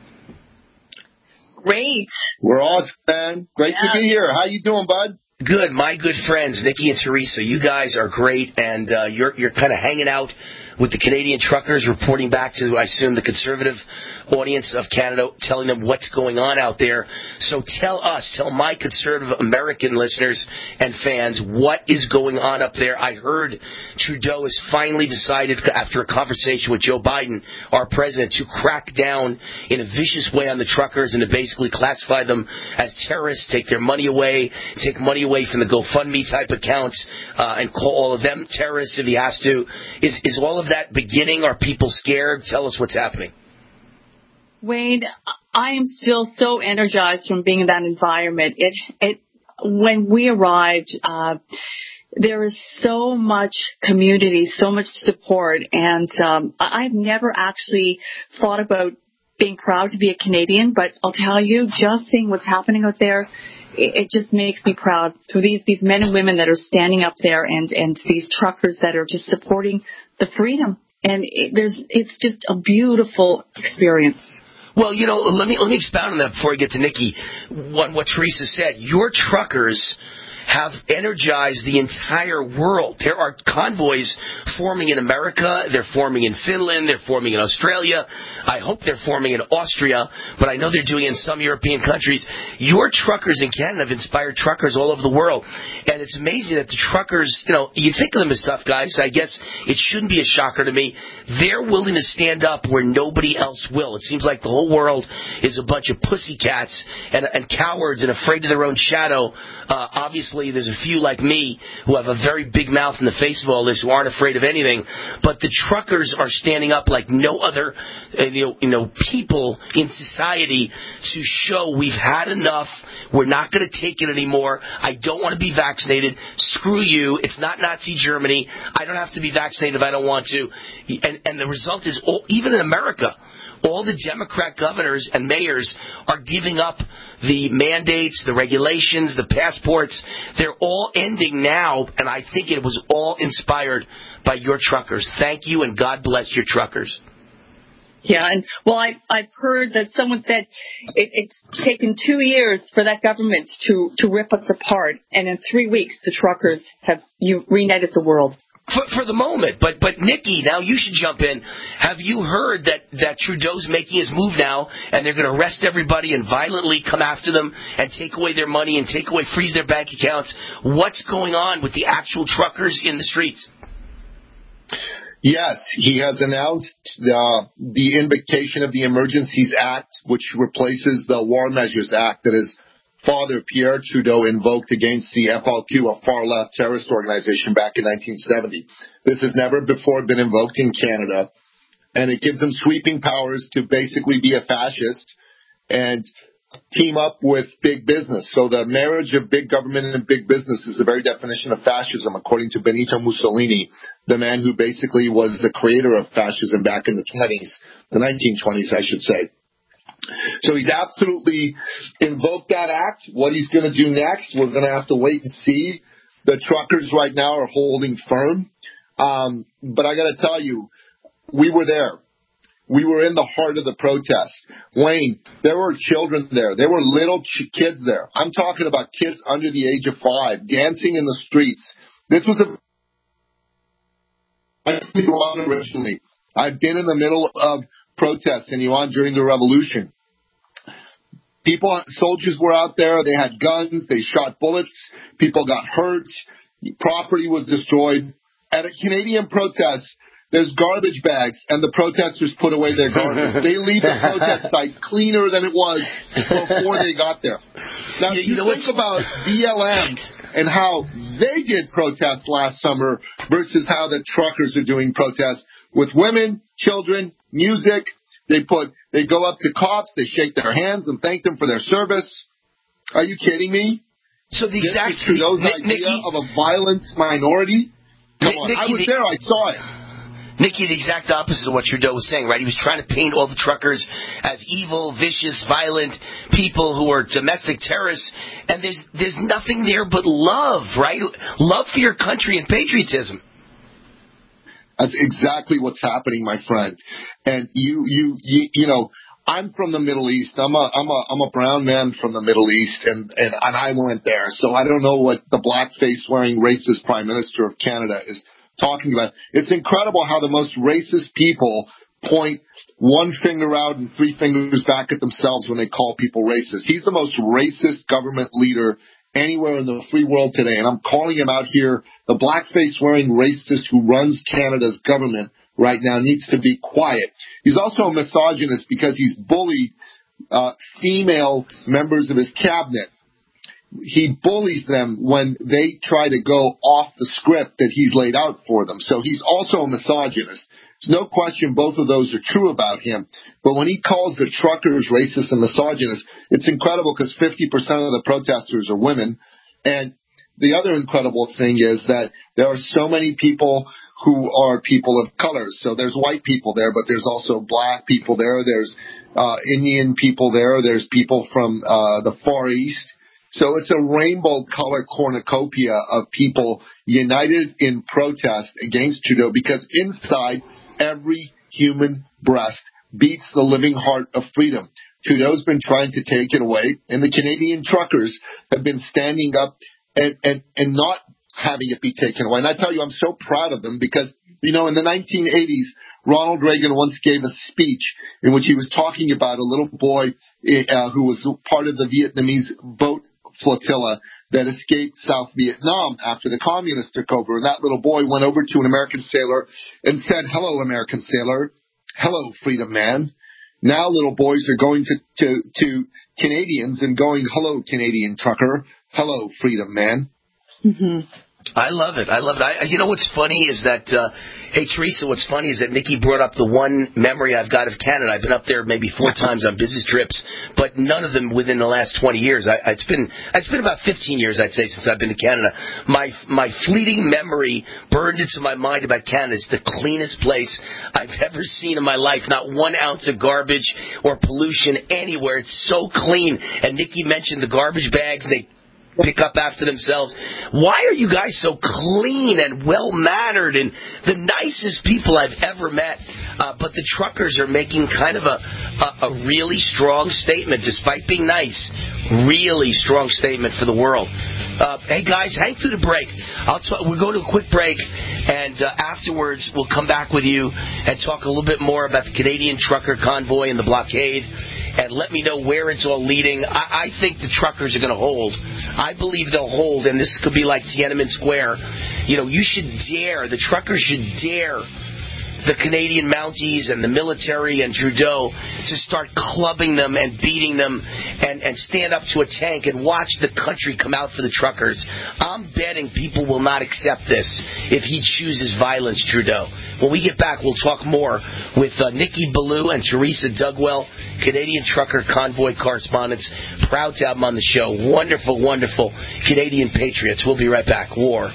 Great. We're awesome, man. Great yeah. to be here. How you doing, bud? Good. My good friends, Nikki and Teresa, you guys are great, and uh, you're you're kind of hanging out with the Canadian truckers, reporting back to, I assume, the conservative audience of Canada, telling them what's going on out there. So tell us, tell my conservative American listeners and fans, what is going on up there? I heard Trudeau has finally decided, after a conversation with Joe Biden, our president, to crack down in a vicious way on the truckers and to basically classify them as terrorists, take their money away, take money away from the GoFundMe type accounts, uh, and call all of them terrorists if he has to. Is, is all of that beginning? Are people scared? Tell us what's happening. Wayne, I am still so energized from being in that environment. It, it, when we arrived, uh, there is so much community, so much support, and um, I've never actually thought about being proud to be a Canadian, but I'll tell you, just seeing what's happening out there, it, it just makes me proud. So these, these men and women that are standing up there, and, and these truckers that are just supporting the freedom, and it, there's, it's just a beautiful experience. Well, you know, let me let me expound on that before I get to Nikki. What, what Teresa said, your truckers have energized the entire world. There are convoys forming in America. They're forming in Finland. They're forming in Australia. I hope they're forming in Austria, but I know they're doing it in some European countries. Your truckers in Canada have inspired truckers all over the world. And it's amazing that the truckers, you know, you think of them as tough guys. I guess it shouldn't be a shocker to me. They're willing to stand up where nobody else will. It seems like the whole world is a bunch of pussycats and, and cowards and afraid of their own shadow. Uh, obviously, there's a few like me who have a very big mouth in the face of all this, who aren't afraid of anything. But the truckers are standing up like no other, uh, you know, you know, people in society to show we've had enough. We're not going to take it anymore. I don't want to be vaccinated. Screw you. It's not Nazi Germany. I don't have to be vaccinated if I don't want to. And, and the result is, all, even in America, all the Democrat governors and mayors are giving up the mandates, the regulations, the passports. They're all ending now, and I think it was all inspired by your truckers. Thank you, and God bless your truckers. Yeah, and well, I, I've heard that someone said it, it's taken two years for that government to, to rip us apart, and in three weeks the truckers have you reunited the world. For, for the moment, but but Nikki, now you should jump in. Have you heard that, that Trudeau's making his move now, and they're going to arrest everybody and violently come after them and take away their money and take away, freeze their bank accounts? What's going on with the actual truckers in the streets? Yes, he has announced the, the invocation of the Emergencies Act, which replaces the War Measures Act that his father, Pierre Trudeau, invoked against the F L Q, a far-left terrorist organization, back in nineteen seventy. This has never before been invoked in Canada, and it gives them sweeping powers to basically be a fascist and team up with big business. So the marriage of big government and big business is the very definition of fascism, according to Benito Mussolini, the man who basically was the creator of fascism back in the twenties, the nineteen twenties, I should say. So he's absolutely invoked that act. What he's going to do next, we're going to have to wait and see. The truckers right now are holding firm. Um, but I got to tell you, we were there. We were in the heart of the protest. Wayne, there were children there. There were little ch- kids there. I'm talking about kids under the age of five dancing in the streets. This was a... originally. I've been in the middle of protests in Iran during the revolution. People, soldiers were out there. They had guns. They shot bullets. People got hurt. Property was destroyed. At a Canadian protest, there's garbage bags, and the protesters put away their garbage. They leave the protest site cleaner than it was before they got there. Now, you, you know, think about B L M and how they did protests last summer versus how the truckers are doing protests with women, children, music. They put, they go up to cops, they shake their hands and thank them for their service. Are you kidding me? So the this exact is Trudeau's Nick, idea Nicky, of a violent minority? Come Nick, on, Nicky, I was the, there, I saw it. Nikki, the exact opposite of what Trudeau was saying, right? He was trying to paint all the truckers as evil, vicious, violent people who are domestic terrorists, and there's there's nothing there but love, right? Love for your country and patriotism. That's exactly what's happening, my friend. And you, you, you, you know, I'm from the Middle East. I'm a, I'm a, I'm a brown man from the Middle East, and, and, and I went there. So I don't know what the blackface wearing racist Prime Minister of Canada is talking about. It's incredible how the most racist people point one finger out and three fingers back at themselves when they call people racist. He's the most racist government leader anywhere in the free world today, and I'm calling him out here. The blackface-wearing racist who runs Canada's government right now needs to be quiet. He's also a misogynist because he's bullied uh, female members of his cabinet. He bullies them when they try to go off the script that he's laid out for them. So he's also a misogynist. There's no question both of those are true about him. But when he calls the truckers racist and misogynist, it's incredible because fifty percent of the protesters are women. And the other incredible thing is that there are so many people who are people of color. So there's white people there, but there's also black people there. There's uh, Indian people there. There's people from uh, the Far East. So it's a rainbow color cornucopia of people united in protest against Trudeau because inside every human breast beats the living heart of freedom. Trudeau's been trying to take it away, and the Canadian truckers have been standing up and, and, and not having it be taken away. And I tell you, I'm so proud of them because, you know, in the nineteen eighties, Ronald Reagan once gave a speech in which he was talking about a little boy uh, who was part of the Vietnamese boat flotilla that escaped South Vietnam after the communists took over. And that little boy went over to an American sailor and said, "Hello, American sailor. Hello, freedom man." Now little boys are going to, to, to Canadians and going, "Hello, Canadian trucker. Hello, freedom man." Mm-hmm. I love it. I love it. I, you know what's funny is that, uh, hey, Teresa, what's funny is that Nikki brought up the one memory I've got of Canada. I've been up there maybe four times on business trips, but none of them within the last twenty years. I, it's been it's been about fifteen years, I'd say, since I've been to Canada. My my fleeting memory burned into my mind about Canada. It's the cleanest place I've ever seen in my life. Not one ounce of garbage or pollution anywhere. It's so clean. And Nikki mentioned the garbage bags. They pick up after themselves. Why are you guys so clean and well-mannered and the nicest people I've ever met? Uh, but the truckers are making kind of a, a, a really strong statement, despite being nice. Really strong statement for the world. Uh, hey, guys, hang through the break. I'll t- we'll go to a quick break, and uh, afterwards we'll come back with you and talk a little bit more about the Canadian trucker convoy and the blockade. And let me know where it's all leading. I, I think the truckers are going to hold. I believe they'll hold, and this could be like Tiananmen Square. You know, you should dare, the truckers should dare the Canadian Mounties and the military and Trudeau to start clubbing them and beating them and, and stand up to a tank and watch the country come out for the truckers. I'm betting people will not accept this if he chooses violence, Trudeau. When we get back, we'll talk more with uh, Nikki Ballou and Teresa Dugwell, Canadian Trucker Convoy correspondents. Proud to have them on the show. Wonderful, wonderful Canadian patriots. We'll be right back. War.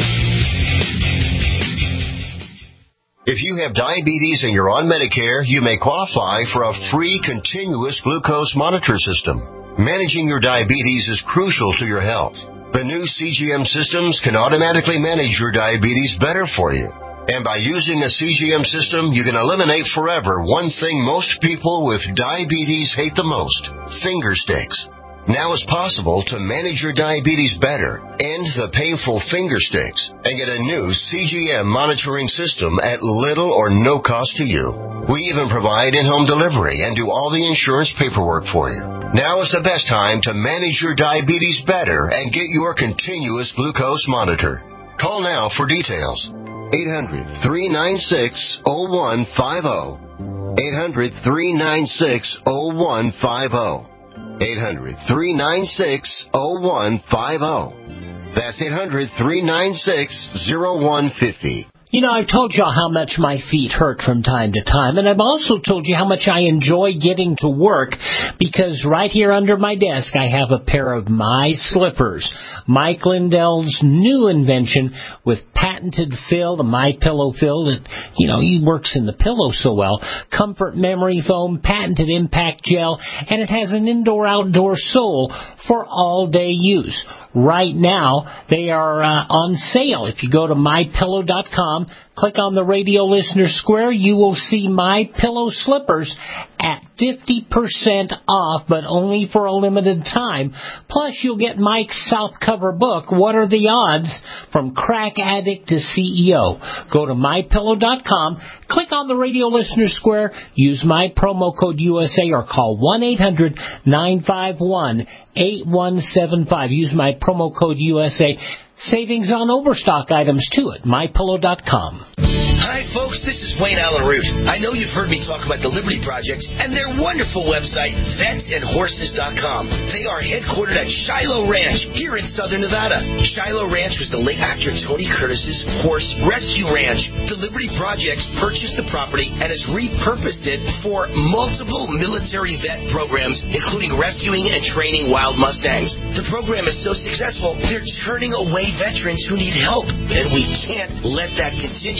If you have diabetes and you're on Medicare, you may qualify for a free continuous glucose monitor system. Managing your diabetes is crucial to your health. The new C G M systems can automatically manage your diabetes better for you. And by using a C G M system, you can eliminate forever one thing most people with diabetes hate the most: finger sticks. Now it's possible to manage your diabetes better, end the painful finger sticks, and get a new C G M monitoring system at little or no cost to you. We even provide in-home delivery and do all the insurance paperwork for you. Now is the best time to manage your diabetes better and get your continuous glucose monitor. Call now for details. eight hundred, three nine six, oh one five oh. eight hundred, three nine six, oh one five oh. eight hundred, three nine six, oh one five oh. That's eight hundred, three nine six, oh one five oh. You know, I've told you how much my feet hurt from time to time, and I've also told you how much I enjoy getting to work, because right here under my desk I have a pair of My Slippers, Mike Lindell's new invention with patented fill, the My Pillow fill that, you know, he works in the pillow so well, comfort memory foam, patented impact gel, and it has an indoor-outdoor sole for all-day use. Right now, they are uh, on sale. If you go to my pillow dot com, click on the radio listener square, you will see My Pillow slippers at fifty percent off, but only for a limited time. Plus, you'll get Mike's South Cover book, What Are the Odds? From Crack Addict to C E O. Go to my pillow dot com, click on the radio listener square, use my promo code U S A, or call one eight hundred, nine five one, eight one seven five. Use my promo code U S A. Savings on overstock items, too, at my pillow dot com. Hi, folks. This is Wayne Allen Root. I know you've heard me talk about the Liberty Projects and their wonderful website, vets and horses dot com. They are headquartered at Shiloh Ranch here in southern Nevada. Shiloh Ranch was the late actor Tony Curtis's horse rescue ranch. The Liberty Projects purchased the property and has repurposed it for multiple military vet programs, including rescuing and training wild Mustangs. The program is so successful, they're turning away veterans who need help, and we can't let that continue.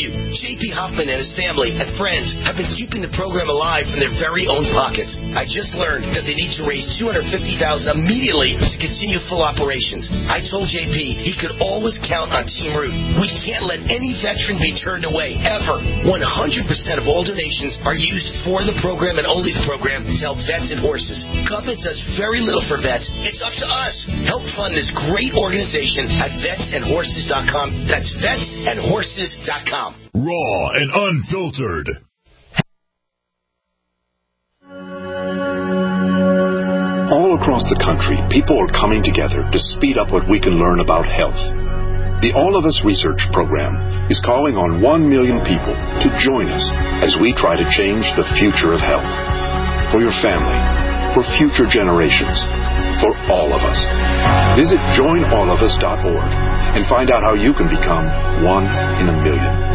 J P Hoffman and his family and friends have been keeping the program alive from their very own pockets. I just learned that they need to raise two hundred fifty thousand dollars immediately to continue full operations. I told J P he could always count on Team Root. We can't let any veteran be turned away, ever. one hundred percent of all donations are used for the program and only the program to help vets and horses. Government does very little for vets. It's up to us. Help fund this great organization at vets and horses dot com. That's vets and horses dot com. Raw and unfiltered. All across the country, people are coming together to speed up what we can learn about health. The All of Us Research Program is calling on one million people to join us as we try to change the future of health. For your family, for future generations, for all of us. Visit join all of us dot org and find out how you can become one in a million.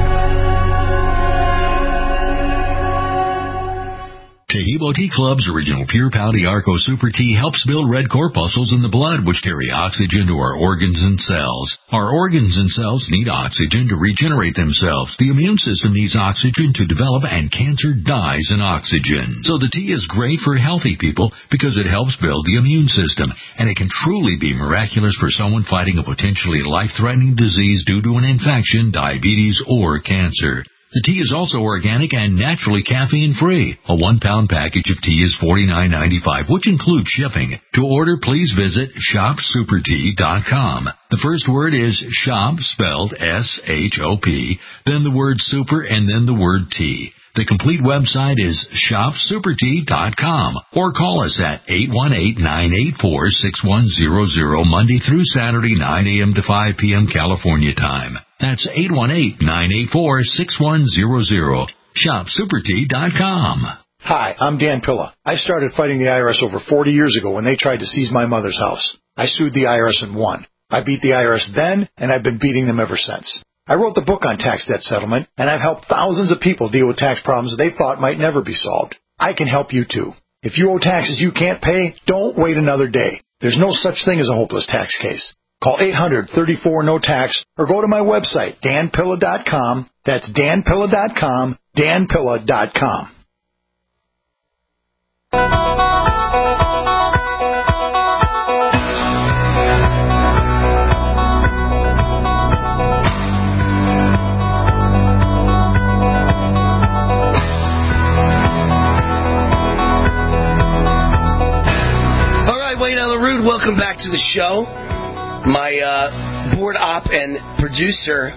Taheebo Tea Club's original Pure Pouty Arco Super Tea helps build red corpuscles in the blood, which carry oxygen to our organs and cells. Our organs and cells need oxygen to regenerate themselves. The immune system needs oxygen to develop, and cancer dies in oxygen. So the tea is great for healthy people because it helps build the immune system, and it can truly be miraculous for someone fighting a potentially life-threatening disease due to an infection, diabetes, or cancer. The tea is also organic and naturally caffeine-free. A one-pound package of tea is forty-nine ninety-five, which includes shipping. To order, please visit shop super tea dot com. The first word is shop, spelled S H O P, then the word super, and then the word tea. The complete website is shop super tea dot com, or call us at eight one eight, nine eight four, six one zero zero Monday through Saturday, nine a.m. to five p.m. California time. That's eight one eight, nine eight four, six one zero zero. shop super tea dot com. Hi, I'm Dan Pilla. I started fighting the I R S over forty years ago when they tried to seize my mother's house. I sued the I R S and won. I beat the I R S then, and I've been beating them ever since. I wrote the book on tax debt settlement, and I've helped thousands of people deal with tax problems they thought might never be solved. I can help you too. If you owe taxes you can't pay, don't wait another day. There's no such thing as a hopeless tax case. Call eight hundred, thirty-four, no tax, or go to my website, dan pilla dot com. That's dan pilla dot com, dan pilla dot com. Welcome back to the show. My uh, board op and producer,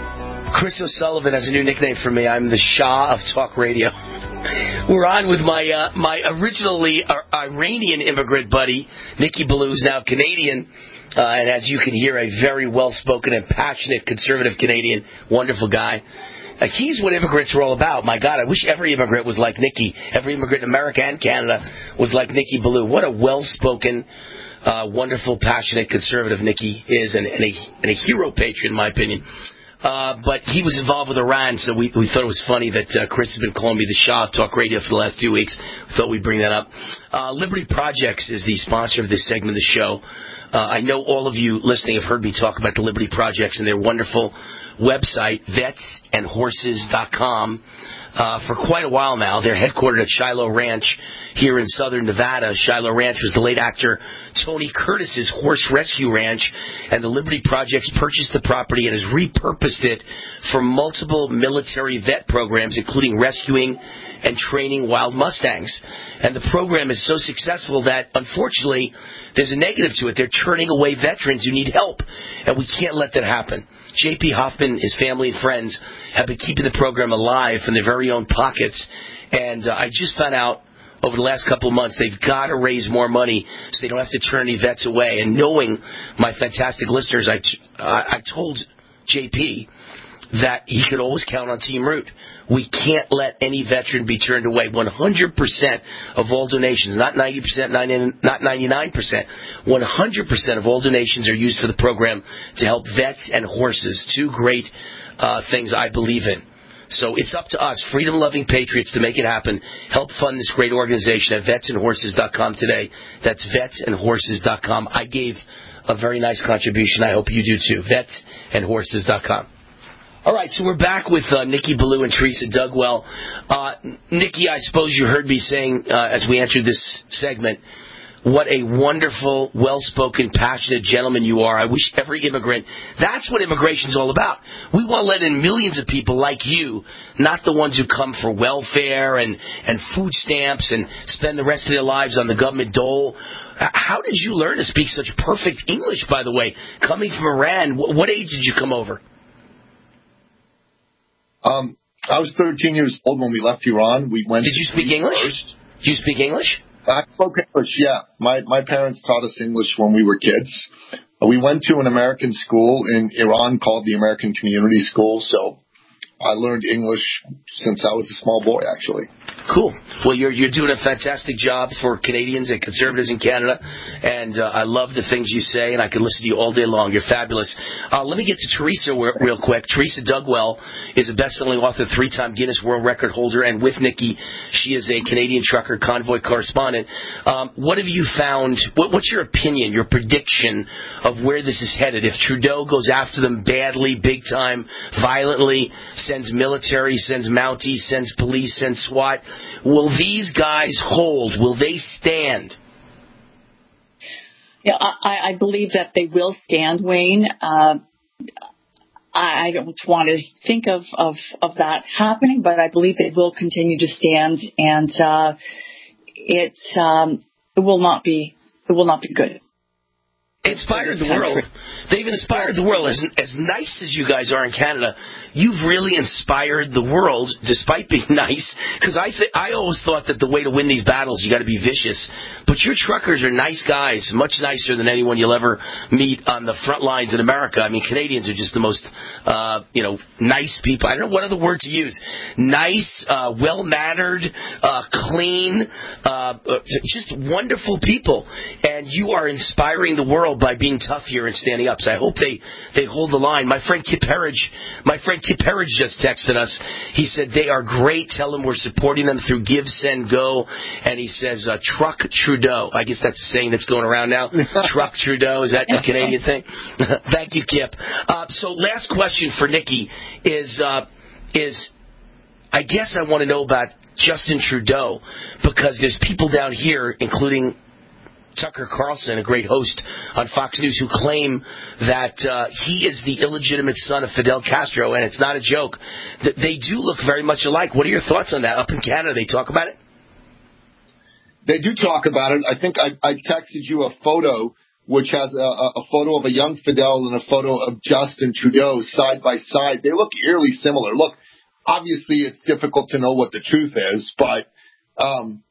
Chris O'Sullivan, has a new nickname for me. I'm the Shah of Talk Radio. We're on with my uh, my originally Iranian immigrant buddy, Nikki Ballou, who's now Canadian. Uh, and as you can hear, a very well-spoken and passionate conservative Canadian, wonderful guy. Uh, he's what immigrants are all about. My God, I wish every immigrant was like Nikki. Every immigrant in America and Canada was like Nikki Ballou. What a well-spoken, uh, wonderful, passionate conservative Nikki is, and, and, a, and a hero patriot, in my opinion. Uh, but he was involved with Iran, so we, we thought it was funny that uh, Chris has been calling me the Shah of Talk Radio for the last two weeks. We thought we'd bring that up. Uh, Liberty Projects is the sponsor of this segment of the show. Uh, I know all of you listening have heard me talk about the Liberty Projects and their wonderful website, vets and horses dot com. Uh, for quite a while now. They're headquartered at Shiloh Ranch here in southern Nevada. Shiloh Ranch was the late actor Tony Curtis's horse rescue ranch, and the Liberty Projects purchased the property and has repurposed it for multiple military vet programs, including rescuing and training wild Mustangs. And the program is so successful that, unfortunately, there's a negative to it. They're turning away veterans who need help, and we can't let that happen. J P Hoffman, his family and friends have been keeping the program alive from their very own pockets. And uh, I just found out over the last couple of months they've got to raise more money so they don't have to turn any vets away. And knowing my fantastic listeners, I, t- I told J P that he could always count on Team Root. We can't let any veteran be turned away. one hundred percent of all donations, not ninety percent, not ninety-nine percent, one hundred percent of all donations are used for the program to help vets and horses, two great uh, things I believe in. So it's up to us, freedom-loving patriots, to make it happen. Help fund this great organization at vets and horses dot com today. That's vets and horses dot com. I gave a very nice contribution. I hope you do too. vets and horses dot com. All right, so we're back with uh, Nikki Ballou and Teresa Dugwell. Uh, Nikki, I suppose you heard me saying uh, as we entered this segment, what a wonderful, well-spoken, passionate gentleman you are. I wish every immigrant, that's what immigration's all about. We want to let in millions of people like you, not the ones who come for welfare and, and food stamps and spend the rest of their lives on the government dole. How did you learn to speak such perfect English, by the way? Coming from Iran, what age did you come over? Um, I was thirteen years old when we left Iran. We went. Did you speak English? First. Did you speak English? I spoke English, yeah. My my parents taught us English when we were kids. We went to an American school in Iran called the American Community School, so I learned English since I was a small boy, actually. Cool. Well, you're you're doing a fantastic job for Canadians and conservatives in Canada, and uh, I love the things you say, and I could listen to you all day long. You're fabulous. Uh, let me get to Teresa real quick. Teresa Dugwell is a best-selling author, three-time Guinness World Record holder, and with Nikki, she is a Canadian trucker convoy correspondent. Um, what have you found? What, what's your opinion, your prediction of where this is headed? If Trudeau goes after them badly, big time, violently, sends military, sends Mounties, sends police, sends SWAT, will these guys hold? Will they stand? Yeah, I, I believe that they will stand, Wayne. Uh, I, I don't want to think of, of, of that happening, but I believe they will continue to stand, and uh, it um, it will not be it will not be good. Inspired the world. They've inspired the world. As as nice as you guys are in Canada, you've really inspired the world, despite being nice. Because I th- I always thought that the way to win these battles, you got to be vicious. But your truckers are nice guys, much nicer than anyone you'll ever meet on the front lines in America. I mean, Canadians are just the most, uh, you know, nice people. I don't know what other word to use. Nice, uh, well-mannered, uh, clean, uh, just wonderful people. And you are inspiring the world by being tough here and standing up. So I hope they, they hold the line. My friend Kip Herridge, my friend Kip Herridge just texted us. He said they are great. Tell them we're supporting them through Give, Send, Go. And he says, uh, Truck Trudeau. I guess that's a saying that's going around now. Truck Trudeau. Is that a Canadian thing? Thank you, Kip. Uh, so last question for Nikki is, uh, is, I guess I want to know about Justin Trudeau, because there's people down here, including Tucker Carlson, a great host on Fox News, who claim that uh, he is the illegitimate son of Fidel Castro, and it's not a joke. Th- they do look very much alike. What are your thoughts on that? Up in Canada, they talk about it? They do talk about it. I think I, I texted you a photo which has a, a photo of a young Fidel and a photo of Justin Trudeau side by side. They look eerily similar. Look, obviously it's difficult to know what the truth is, but um,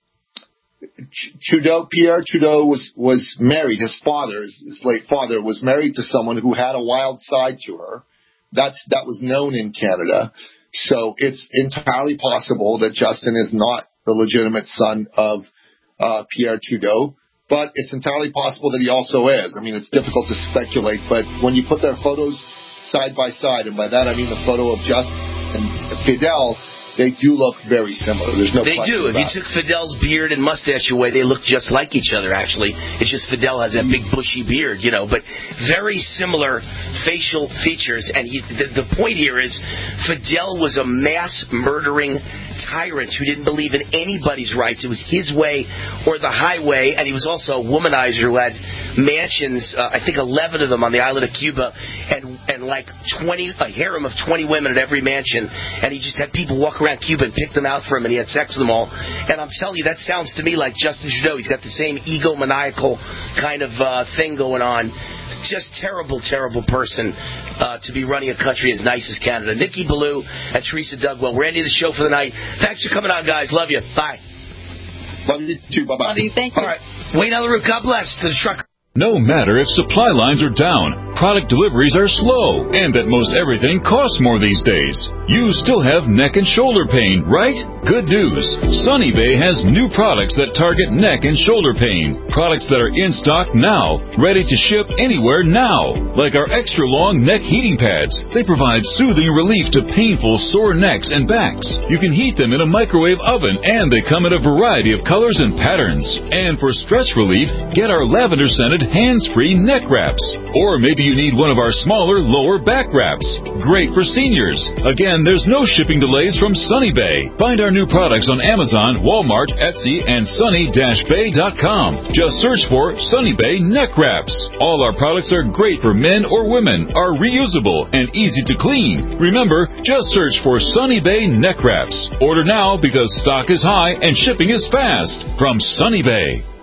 Trudeau, Pierre Trudeau was, was married. His father, his, his late father, was married to someone who had a wild side to her. That's, that was known in Canada. So it's entirely possible that Justin is not the legitimate son of uh, Pierre Trudeau, but it's entirely possible that he also is. I mean, it's difficult to speculate, but when you put their photos side by side, and by that I mean the photo of Justin and Fidel, they do look very similar. There's no They question do. If about you took Fidel's beard and mustache away, they look just like each other, actually. It's just Fidel has that big bushy beard, you know, but very similar facial features. And he, the, the point here is Fidel was a mass-murdering tyrant who didn't believe in anybody's rights. It was his way or the highway, and he was also a womanizer who had mansions, uh, I think eleven of them on the island of Cuba, and and like twenty, a harem of twenty women at every mansion, and he just had people walk around Cuba and pick them out for him, and he had sex with them all. And I'm telling you, that sounds to me like Justin Trudeau. He's got the same egomaniacal kind of uh, thing going on. Just terrible, terrible person uh, to be running a country as nice as Canada. Nikki Ballou and Teresa Dugwell. We're ending the show for the night. Thanks for coming on, guys. Love you. Bye. Love you too. Bye-bye. Love you. Thank you. All right. Wayne Elleroot, God bless. To the trucker. No matter if supply lines are down, product deliveries are slow, and that most everything costs more these days, you still have neck and shoulder pain, right? Good news. Sunny Bay has new products that target neck and shoulder pain. Products that are in stock now, ready to ship anywhere now. Like our extra long neck heating pads. They provide soothing relief to painful sore necks and backs. You can heat them in a microwave oven, and they come in a variety of colors and patterns. And for stress relief, get our lavender scented hands-free neck wraps. Or maybe Maybe you need one of our smaller lower back wraps. Great for seniors. Again, there's no shipping delays from Sunny Bay. Find our new products on Amazon, Walmart, Etsy, and sunny dash bay dot com. Just search for Sunny Bay Neck Wraps. All our products are great for men or women, are reusable, and easy to clean. Remember, just search for Sunny Bay Neck Wraps. Order now because stock is high and shipping is fast from Sunny Bay.